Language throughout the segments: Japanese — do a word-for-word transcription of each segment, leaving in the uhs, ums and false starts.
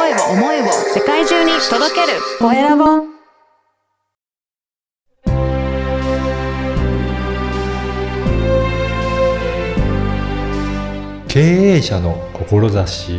声を思いを世界中に届けるコエラボ。 経営者の志。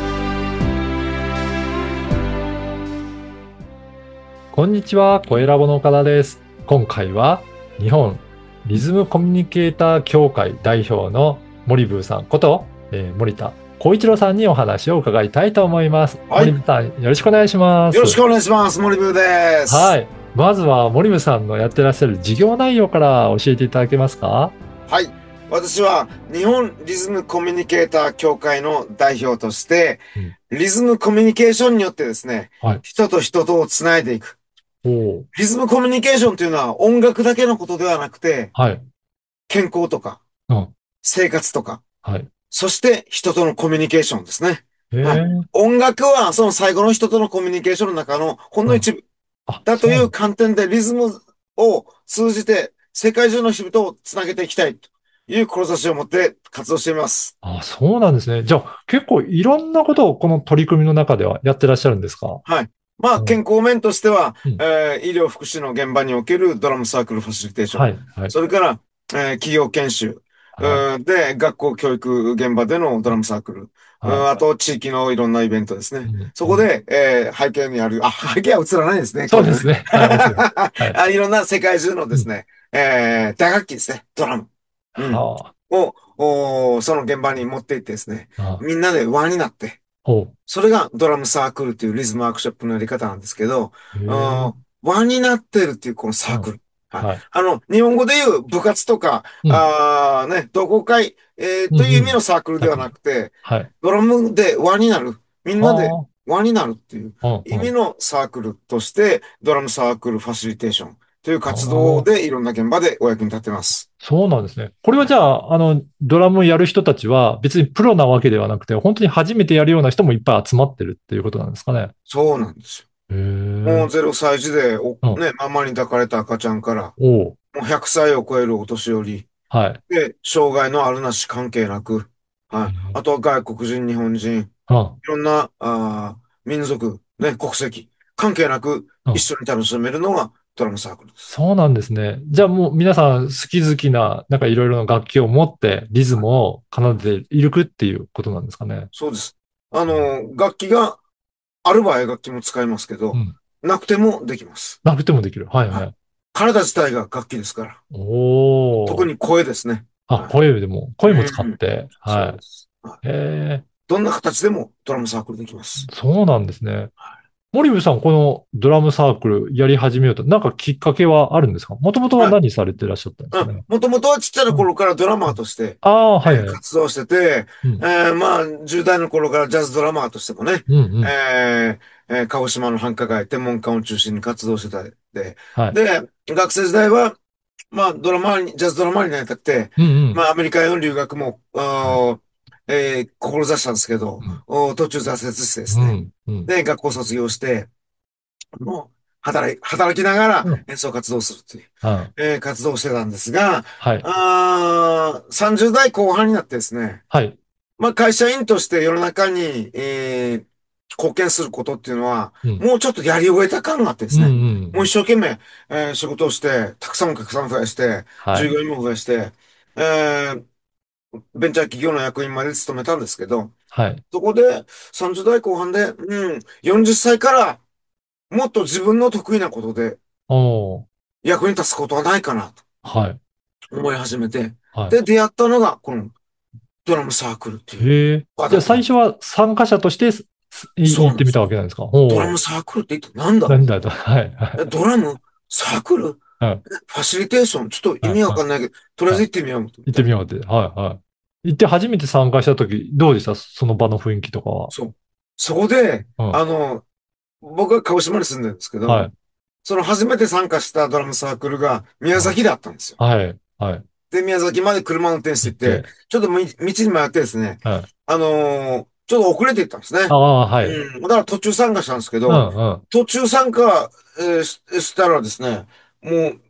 こんにちは、コエラボの岡田です。今回は日本リズムコミュニケーター協会代表の森ブーさんこと、えー、森田光一郎さんにお話を伺いたいと思います。はい、森部さん、よろしくお願いします。 よろしくお願いします。森部です。 はい。まずは森部さんのやってらっしゃる事業内容から教えていただけますか？ はい。私は日本リズムコミュニケーター協会の代表として、うん、リズムコミュニケーションによってですね、はい、人と人とをつないでいく。おリズムコミュニケーションというのは音楽だけのことではなくて、はい、健康とか、うん、生活とか、はい、そして人とのコミュニケーションですね。はい、音楽はその最後の人とのコミュニケーションの中のほんの一部だという観点でリズムを通じて世界中の人々をつなげていきたいという志を持って活動しています。 あ、そうなんですね。じゃあ結構いろんなことをこの取り組みの中ではやってらっしゃるんですか？ はい。まあ、健康面としては、うんえー、医療福祉の現場におけるドラムサークルファシリテーション。はいはい、それから、えー、企業研修。はい、で、学校教育現場でのドラムサークル。はい、あと、地域のいろんなイベントですね。うん、そこで、えー、背景にある、あ、背景は映らないですね。 そうですね。 はい、はい、いろんな世界中のですね、うん、えー、打楽器ですね。ドラム。うん、はあ、をお、その現場に持っていってですね、はあ、みんなで輪になって、それがドラムサークルというリズムワークショップのやり方なんですけど、輪になってるっていうこのサークル。はいはい、あの、日本語で言う部活とか、うん、あね、同好会、えー、という意味のサークルではなくて、うんうんはい、ドラムで輪になる。みんなで輪になるっていう意味のサークルとして、ドラムサークルファシリテーションという活動でいろんな現場でお役に立ってます。 そうなんですね。これはじゃあ、あの、ドラムやる人たちは別にプロなわけではなくて、本当に初めてやるような人もいっぱい集まってるっていうことなんですかね。 そうなんですよ。もうゼロさい児で、お、うん、ね、ママに抱かれた赤ちゃんから、もうひゃくさいを超えるお年寄り。はい。で、障害のあるなし関係なく、はい。あとは外国人、日本人、うん、いろんな、あ民族、ね、国籍、関係なく一緒に楽しめるのがドラムサークルです。 そうなんですね。じゃあもう皆さん好き好きな、なんかいろいろな楽器を持ってリズムを奏でているくっていうことなんですかね。 そうです。あの、楽器がある場合楽器も使いますけど、うん、なくてもできます。 なくてもできる。はいはい。 体自体が楽器ですから。お特に声ですね。 あ、はい、声でも、声も使って。うん、はい。そうです。 はい、へどんな形でもドラムサークルできます。 そうなんですね。はい森部さん、このドラムサークルやり始めようと、なんかきっかけはあるんですか？もともとは何されてらっしゃったんですかね？ もともとはちっちゃな頃からドラマーとして、 ああ、はい、 活動してて、うんえー、まあ、じゅう代の頃からジャズドラマーとしてもね、うんうんえーえー、鹿児島の繁華街、天文館を中心に活動してたで、はい、で、学生時代は、まあ、ドラマーに、ジャズドラマーになりたくて、うんうん、まあ、アメリカへの留学も、えー、志したんですけど、うん、途中挫折してですね、うんうん、で、学校卒業して、もう、働い、働きながら演奏活動するという、うんえー、活動をしてたんですが、はい、あさんじゅう代後半になってですね、はい、まあ会社員として世の中に、えー、貢献することっていうのは、うん、もうちょっとやり終えた感があってですね、うんうん、もう一生懸命、えー、仕事をして、たくさんお客さん増やして、はい、従業員も増やして、えー、ベンチャー企業の役員まで務めたんですけど、はい、そこでさんじゅう代後半で、うん、よんじゅっさいからもっと自分の得意なことで役に立つことはないかなと思い始めて、はい、で、出会ったのがこのドラムサークルっていう。 じゃあ最初は参加者として行ってみたわけなんですか？ ドラムサークルって言ってなんだなんだと。はい。 ドラムサークル、はい、ファシリテーションちょっと意味わかんないけど、はい、とりあえず行ってみようと。 行ってみようって。はいはい。行って初めて参加したとき、どうでしたその場の雰囲気とかは。 そう。そこで、うん、あの、僕は鹿児島に住んでるんですけど、はい、その初めて参加したドラムサークルが宮崎であったんですよ。はい。はい。で、宮崎まで車運転して行って、ちょっと道に迷ってですね、はい、あのー、ちょっと遅れて行ったんですね。ああ、はい。うん。だから途中参加したんですけど、うんうん、途中参加、えー、したらですね、もう、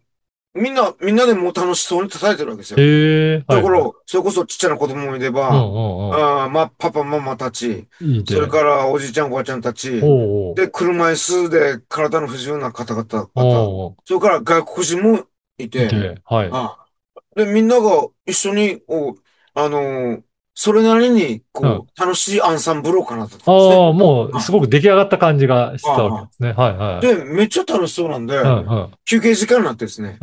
みんな、みんなでもう楽しそうに叩いてるわけですよ。 へえ、はいはい。 ところ、それこそちっちゃな子供もいれうんば、 うんうん。 あーまあ、パパ、ママたち、それいいで。 からおじいちゃん、おばあちゃんたち、 おうで、車椅子で体の不自由な方々、 おう。 方、 おうそれから外国人もいて、 いて、はい。 あ、で、みんなが一緒に、こう、あのーそれなりに、 うん。 こう、楽しいアンサンブルを奏でてたんですね。 ああ、もう、すあ、 ごく出来上がった感じがしてたわけあ、あ。 ですね。はいはい。 で、めっちゃ楽しそうなんで、 うんうん。 休憩時間になってですね、 うん。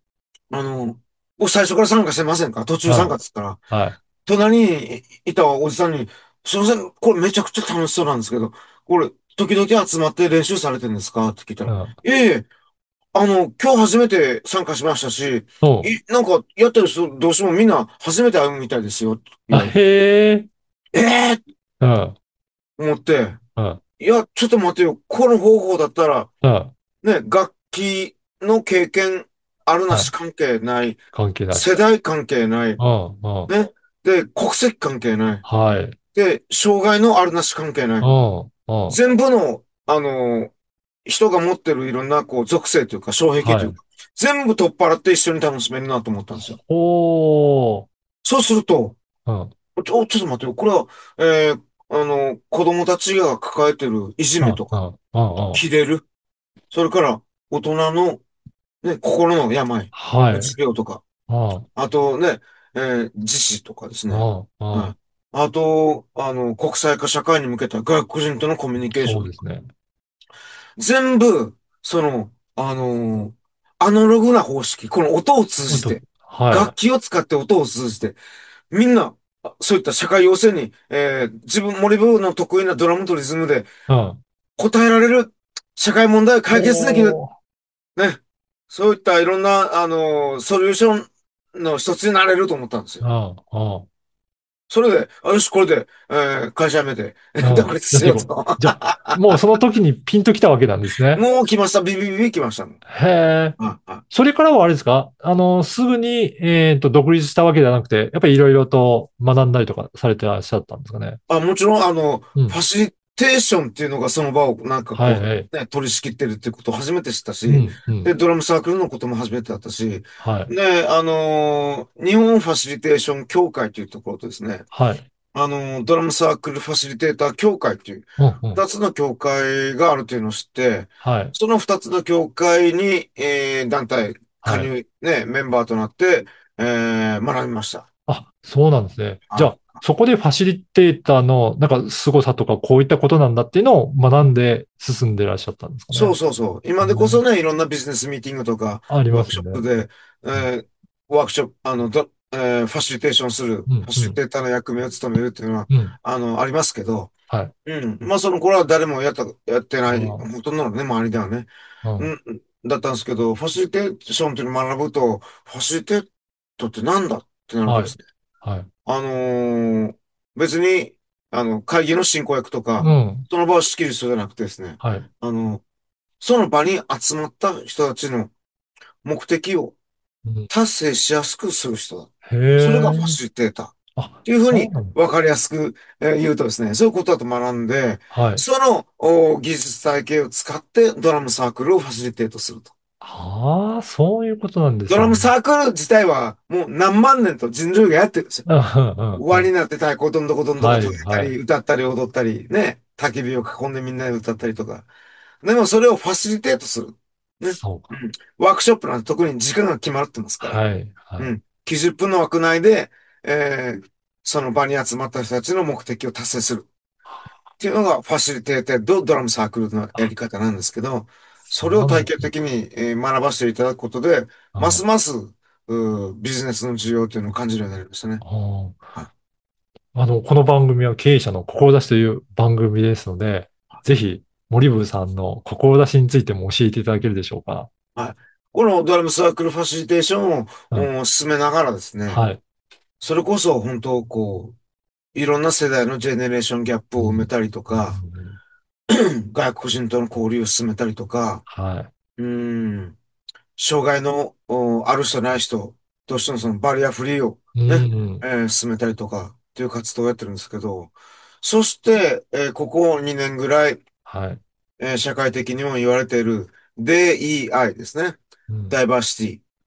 あの、僕最初から参加してませんか？途中参加うん。 っつったら、 はい。 隣にいたおじさんに、すいません、これめちゃくちゃ楽しそうなんですけど、これ、時々集まって練習されてるんですかって聞いたら、 うん。 いえいえ、あの、今日初めて参加しましたし、 おう。 い、なんか、やってる人、どうしてもみんな初めて会うみたいですよ、って言あ、 われて。 へえ。 ええー、 うん。 思って、 うん。 いや、ちょっと待てよ、この方法だったら、 うん。 ね、楽器の経験あるなはい。 し関係ない、 関係なし。 世代関係ない、 うん。うん。 ね、で、国籍関係ない、 はい。 で、障害のあるなし関係ない。 うん。うん。 全部の、あの、人が持ってるいろんな、こう、属性というか、障壁はい。 というか、全部取っ払って一緒に楽しめるなと思ったんですよ。 おー。 そうすると、 うん。 ちょ、ちょっと待ってよ。これは、えーあの、子供たちが抱えてるいじうん。 めとか、 うん。うん。うん。 キレる、それから大人のね、心の病、 はい。 うつ病とか、 うん。 あとね、えー自死とかですね。 うん。うん。 はい。あと、あの、国際化社会に向けた外国人とのコミュニケーション。 そうですね。 全部、その、あのーアナログな方式、この音を通あと、 じて、 はい。 楽器を使って音を通じて、みんな、あそういった社会要請に、えー自分、森部の得意なドラムとリズムでうん。 答えられる、社会問題を解決できる、 おー。 ね。そういったいろんな、あのーソリューションの一つになれると思ったんですよ。 うん。うん。 それで、あよし、これで、えー会社辞めて、 うん。 独立やっていこう。 しようと。 じゃあ、もうその時にピンときたわけなんですね。 もう来ました。ビビビビ来ましたもん。 へえ。 あ、あ、 それからはあれですか？あの、すぐに、えっと、独立したわけではなくて、やっぱりいろいろと学んだりとかされてらっしゃったんですかね。 あ、もちろん、あの、 うん。 ファシリテーションっていうのがその場をなんかはい、 こはい。 う、ね、取り仕切ってるっていうことを初めて知ったし、 うん、うで、 ん。 ドラムサークルのことも初めてだったし、 はい、 で、あのー日本ファシリテーション協会というところとですね、 はい。 あのードラムサークルファシリテーター協会といううん、うん。 二つの協会があるというのを知って、 はい、 その二つの協会に、えー団体加はい。 入、ね、メンバーとなって、えー学びました。 あ、そうなんですね。じゃあ、 あ、そこでファシリテーターの、なんか、凄さとか、こういったことなんだっていうのを学んで進んでらっしゃったんですかそうね。 そうそう。今でこそうん、 ね、いろんなビジネスミーティングとか、 ありワークショッますね。 プで、えうん、 ーワークショップ、あの、どえーファシリテーションする、 うん、 ファうん。 シリテーターの役目を務めるっていうのは、 うん、 あの、ありますけど、 はい。 うん。まあ、その頃は誰もやった、やってない、 あほとんどのね、周りではね、 あ、うん。 うん、だったんですけど、ファシリテーションっていうのを学ぶと、ファシリテートってなんだってなるとはい、 ですね、 はい。 あのー別に、あの、会議の進行役とか、 うん、 その場を仕切る人じゃなくてですね、 はい。 あの、その場に集まった人たちの目的をうん、 達成しやすくする人だ。 へそれがファえ。 シリテーター。っあ、 ていうふうにそうなんだ。 分かりやすくえー言うとですね、そういうことだと学んで、 はい。 そのお技術体系を使ってドラムサークルをファシリテートすると。 ああ、そういうことなんですね。 ドラムサークル自体はもう何万年と人類がやってるんですよ。 うん、うん、うん。 輪になって太鼓どんどこどんどこはい、 叩いたり、 はい。 歌ったり踊ったり、ね、焚き火を囲んでみんなで歌ったりとか。でもそれをファシリテートする。ね。 そうか。 うん。ワークショップなんて特に時間が決まってますから。 はい、はい。 うん。きゅうじゅっぷんの枠内で、えーその場に集まった人たちの目的を達成する。っていうのがファシリテーテッドドラムサークルのやり方なんですけど、それを体系そうなんですね。 的に、えー学ばせていただくことで、 うん、 ますます、うービジネスの需要というのを感じるようになりましたね。 あはい。 あの、この番組は経営者の志という番組ですので、ぜひ、森部さんの志についても教えていただけるでしょうか。 はい。このドラムサークルファシリテーションをうん。 うん進めながらですね、 はい。 それこそ本当こう、いろんな世代のジェネレーションギャップうん。 を埋めたりとうん。 か、外国人との交流を進めたりとか、 はい。 うーん、障害のおある人ない人としてのそのバリアフリーをうね、 ん。 えー進めたりとかっていう活動をやってるんですけど、そして、えーここにねんぐらい、 はい。 えー社会的にも言われている ディーイーアイ ですね。 うん。 ダイバーシティ。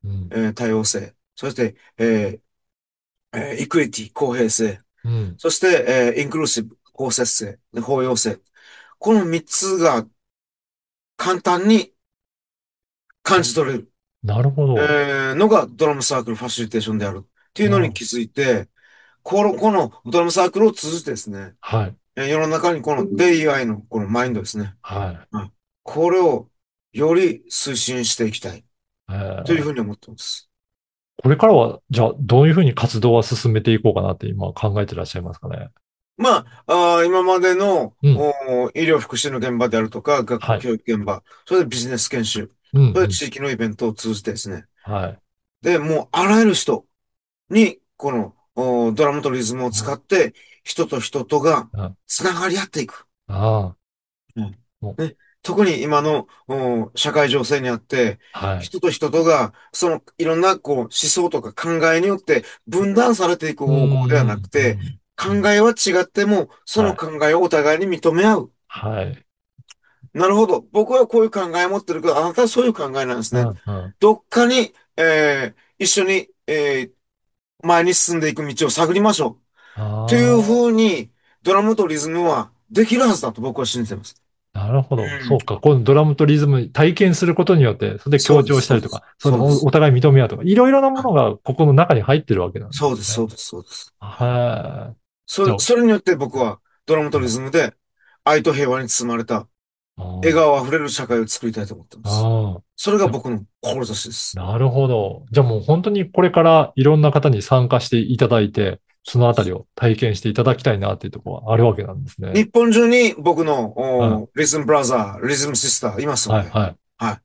うん、 えー多様性、そして、えーえーイクイティ、公平性、 うん、 そして、えーインクルーシブ、包摂性、で包容性。この三つが簡単に感じ取れる、 なるほど。 えーのがドラムサークルファシリテーションであるっていうのにうん、 気づいて、この、このドラムサークルを通じてですね、 はい。 えー世の中にこのデイアイのこのマインドですね。 はい。 うん、これをより推進していきたいえー、 というふうに思ってます。 これからは、じゃあ、どういうふうに活動は進めていこうかなって今考えてらっしゃいますかね。 まあ、あー今までのうん。 お医療福祉の現場であるとか、学校はい。 教育現場、それでビジネス研修、 うん、 それうん。 で地域のイベントを通じてですね。 はい。 で、もうあらゆる人に、このおドラムとリズムを使って、人と人とがあ、 つながり合っていく。 ああ、 うん。 もう、 ね、特に今のお社会情勢にあって、 はい。 人と人とが、そのいろんなこう思想とか考えによって分断されていくうん、 方向ではうん、うなくて、 ん。う考ん、 えは違っても、そのはい。 考えをお互いに認め合う。 はい。 なるほど。僕はこういう考えを持ってるけど、あなたはそういう考えなんですね。 うん、うん。 どっかに、えー一緒に、えー前に進んでいく道を探りましょう。というあふうに、ドラムとリズムはできるはずだと僕は信じてます。 あ、なるほうど。そん。 うか。このドラムとリズム体験することによって、それで強そうです、 調したりとか、 そうです。 そういうのそうです。 をお互い認め合うとか、いろいろなもはい。 のがここの中に入ってるわけなんでそうです、そすね。 うです、そうです。はい。 はい。じゃそれ、それによって僕はドラムとリあ、 ズムで愛と平和に包まれた笑あ顔あふれる社会を作りたいと思ってまあ、 す。 ああ。 それがじゃ僕の志です。 なるほど。じゃあもう本当にこれからいろんな方に参加していただいて、そのあたりを体験していただきたいなっていうところはあるわけなんですね。 日本中に僕のうん。 おリズムブラザー、リズムシスターいますのはい、 で、 はい。 はい。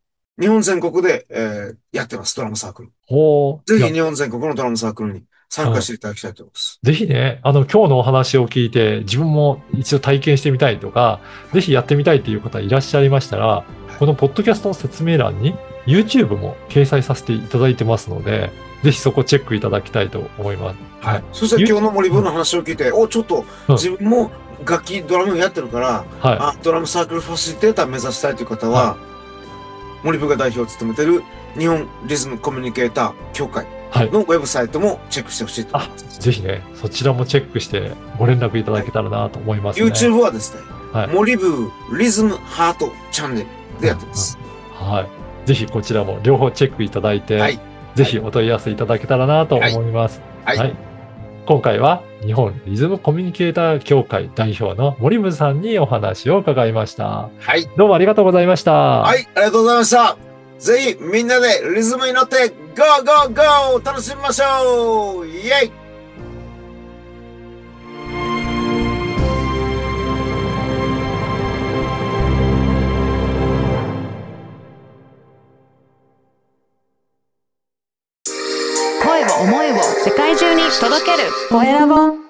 日本全国で、えーやってます、ドラムサークル。 ほう。いや、 ぜひ日本全国のドラムサークルに参加しうん。 ていただきたいと思います。 ぜひね、あの、今日のお話を聞いて、自分も一度体験してみたいとか、ぜひやってみたいっていう方いらっしゃいましたら、このポッドキャストの説明欄に YouTube も掲載させていただいてますので、ぜひそこチェックいただきたいと思います。 はい。 はい。 そしてゆ今日の森うん、 部の話を聞いて、お、ちょっとうん。 自分も楽器、ドラムやってるから、 はい。 あ、ドラムサークルファシリテーター目指したいという方はい。 は、森部が代表を務めている日本リズムコミュニケーター協会はい。 のウェブサイトもチェックしてほしいと思いあ、 ます。 ぜひね、そちらもチェックしてご連絡いただはい。 けたらなと思いますね。 YouTube はですね、 はい。 森部リズムハートチャンネルでうん、 やってます。 うん。はい。ぜひこちらも両方チェックいただいて、 はい。はい。 ぜひお問い合わせいただけたらなとはい。 思います。 はい。 はい。今回は日本リズムコミュニケーター協会代表の森部さんにお話を伺いました。 はい。 どうもありがとうございました。 はい。ありがとうございました。ぜひみんなでリズムに乗って、ゴーゴーゴー楽しみましょうイェイ声を思いを世界中に届けるコエラボ